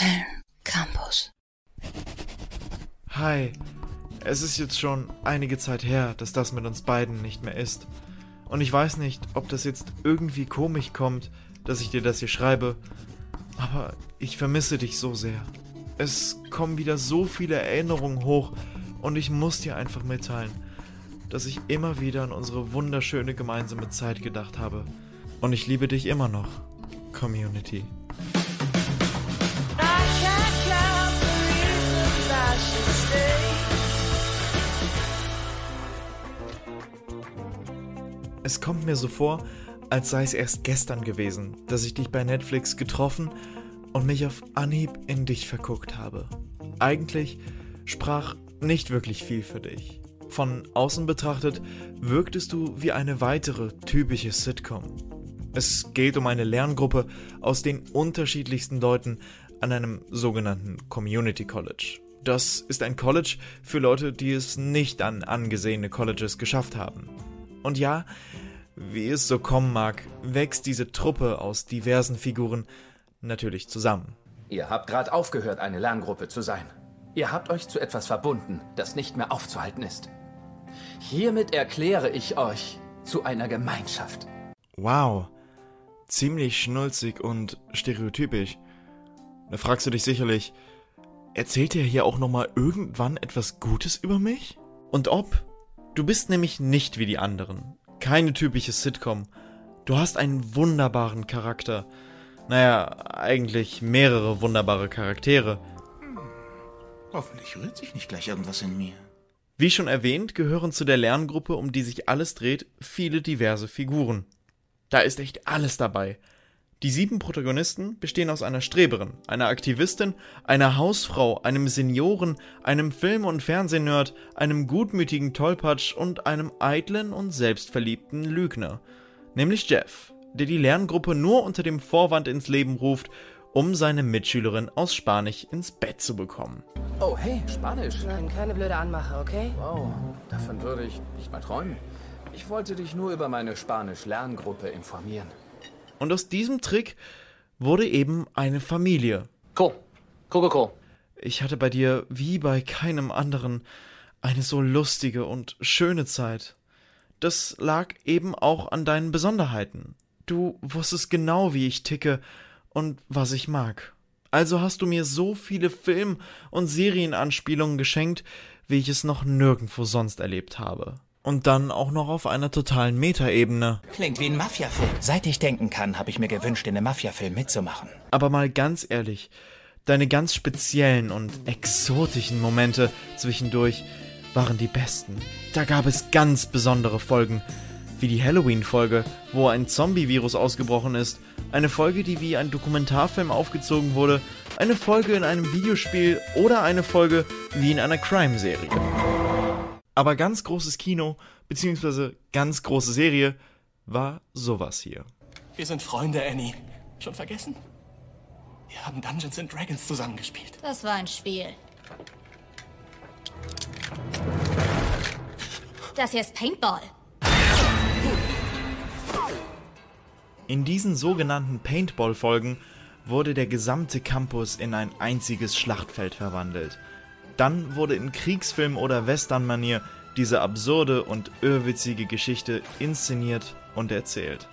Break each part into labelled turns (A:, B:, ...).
A: Film Campus.
B: Hi, es ist jetzt schon einige Zeit her, dass das mit uns beiden nicht mehr ist. Und ich weiß nicht, ob das jetzt irgendwie komisch kommt, dass ich dir das hier schreibe, aber ich vermisse dich so sehr. Es kommen wieder so viele Erinnerungen hoch und ich muss dir einfach mitteilen, dass ich immer wieder an unsere wunderschöne gemeinsame Zeit gedacht habe. Und ich liebe dich immer noch, Community. Es kommt mir so vor, als sei es erst gestern gewesen, dass ich dich bei Netflix getroffen und mich auf Anhieb in dich verguckt habe. Eigentlich sprach nicht wirklich viel für dich. Von außen betrachtet wirktest du wie eine weitere typische Sitcom. Es geht um eine Lerngruppe aus den unterschiedlichsten Leuten an einem sogenannten Community College. Das ist ein College für Leute, die es nicht an angesehene Colleges geschafft haben. Und ja, wie es so kommen mag, wächst diese Truppe aus diversen Figuren natürlich zusammen.
C: Ihr habt gerade aufgehört, eine Lerngruppe zu sein. Ihr habt euch zu etwas verbunden, das nicht mehr aufzuhalten ist. Hiermit erkläre ich euch zu einer Gemeinschaft.
B: Wow, ziemlich schnulzig und stereotypisch. Da fragst du dich sicherlich, erzählt er hier auch nochmal irgendwann etwas Gutes über mich? Und ob? Du bist nämlich nicht wie die anderen. Keine typische Sitcom. Du hast einen wunderbaren Charakter. Naja, eigentlich mehrere wunderbare Charaktere.
D: Hoffentlich rührt sich nicht gleich irgendwas in mir.
B: Wie schon erwähnt, gehören zu der Lerngruppe, um die sich alles dreht, viele diverse Figuren. Da ist echt alles dabei. Die 7 Protagonisten bestehen aus einer Streberin, einer Aktivistin, einer Hausfrau, einem Senioren, einem Film- und Fernsehnerd, einem gutmütigen Tollpatsch und einem eitlen und selbstverliebten Lügner. Nämlich Jeff, der die Lerngruppe nur unter dem Vorwand ins Leben ruft, um seine Mitschülerin aus Spanisch ins Bett zu bekommen.
C: Oh, hey, Spanisch.
E: Nein, keine blöde Anmache, okay?
C: Wow, davon würde ich nicht mal träumen. Ich wollte dich nur über meine Spanisch-Lerngruppe informieren.
B: Und aus diesem Trick wurde eben eine Familie.
F: Cool.
B: Ich hatte bei dir, wie bei keinem anderen, eine so lustige und schöne Zeit. Das lag eben auch an deinen Besonderheiten. Du wusstest genau, wie ich ticke und was ich mag. Also hast du mir so viele Film- und Serienanspielungen geschenkt, wie ich es noch nirgendwo sonst erlebt habe. Und dann auch noch auf einer totalen Metaebene.
G: Klingt wie ein Mafia-Film. Seit ich denken kann, habe ich mir gewünscht, in einem Mafia-Film mitzumachen.
B: Aber mal ganz ehrlich, deine ganz speziellen und exotischen Momente zwischendurch waren die besten. Da gab es ganz besondere Folgen, wie die Halloween-Folge, wo ein Zombie-Virus ausgebrochen ist, eine Folge, die wie ein Dokumentarfilm aufgezogen wurde, eine Folge in einem Videospiel oder eine Folge wie in einer Crime-Serie. Aber ganz großes Kino, beziehungsweise ganz große Serie, war sowas hier.
F: Wir sind Freunde, Annie. Schon vergessen? Wir haben Dungeons & Dragons zusammengespielt.
A: Das war ein Spiel. Das hier ist Paintball.
B: In diesen sogenannten Paintball-Folgen wurde der gesamte Campus in ein einziges Schlachtfeld verwandelt. Dann wurde in Kriegsfilm- oder Western-Manier diese absurde und irrwitzige Geschichte inszeniert und erzählt.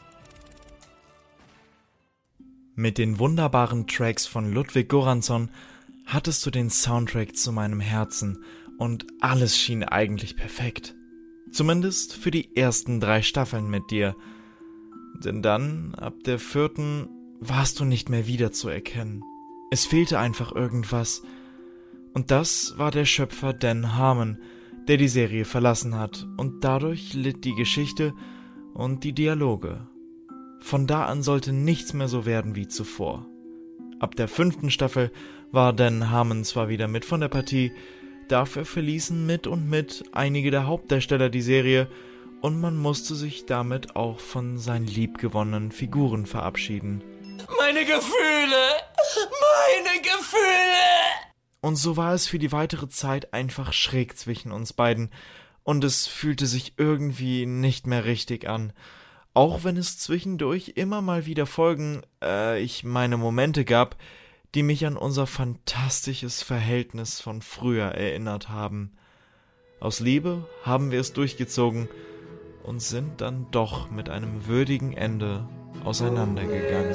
B: Mit den wunderbaren Tracks von Ludwig Göransson hattest du den Soundtrack zu meinem Herzen und alles schien eigentlich perfekt. Zumindest für die ersten 3 Staffeln mit dir. Denn dann, ab der 4., warst du nicht mehr wiederzuerkennen. Es fehlte einfach irgendwas. Und das war der Schöpfer Dan Harmon, der die Serie verlassen hat, und dadurch litt die Geschichte und die Dialoge. Von da an sollte nichts mehr so werden wie zuvor. Ab der 5. Staffel war Dan Harmon zwar wieder mit von der Partie, dafür verließen mit einige der Hauptdarsteller die Serie und man musste sich damit auch von seinen liebgewonnenen Figuren verabschieden.
F: Meine Gefühle!
B: Und so war es für die weitere Zeit einfach schräg zwischen uns beiden und es fühlte sich irgendwie nicht mehr richtig an. Auch wenn es zwischendurch immer mal wieder Momente gab, die mich an unser fantastisches Verhältnis von früher erinnert haben. Aus Liebe haben wir es durchgezogen und sind dann doch mit einem würdigen Ende auseinandergegangen.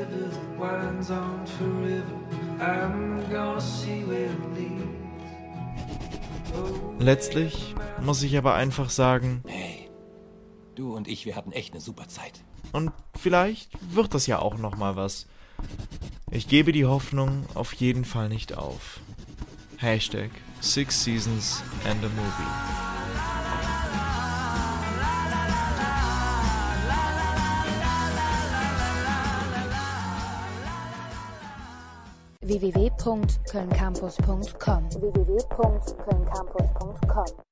B: Letztlich muss ich aber einfach sagen,
F: Hey, du und ich, wir hatten echt eine super Zeit.
B: und vielleicht wird das ja auch noch mal was. Ich gebe die Hoffnung auf jeden Fall nicht auf. Hashtag 6 Seasons and a Movie.
E: www.kölncampus.com